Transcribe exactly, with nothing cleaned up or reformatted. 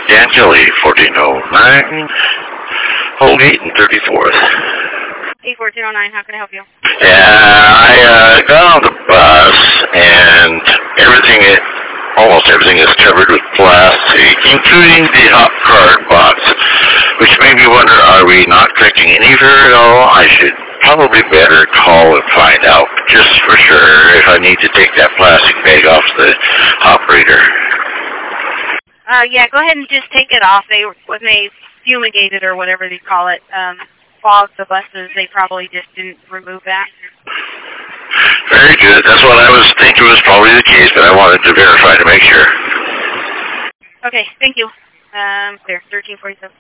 Dan Kelly, fourteen oh nine, Holgate and thirty-fourth. A fourteen oh nine, how can I help you? Yeah, I uh, got on the bus and everything, it, almost everything is covered with plastic, including the hot card box, which made me wonder, are we not collecting any very all? I should probably better call and find out just for sure if I need to take that plastic bag off the operator. Uh, yeah, go ahead and just take it off. They, when they fumigated or whatever they call it, um, fogged the buses, they probably just didn't remove that. Very good. That's what I was thinking was probably the case, but I wanted to verify to make sure. Okay, thank you. Um, there, thirteen forty-seven.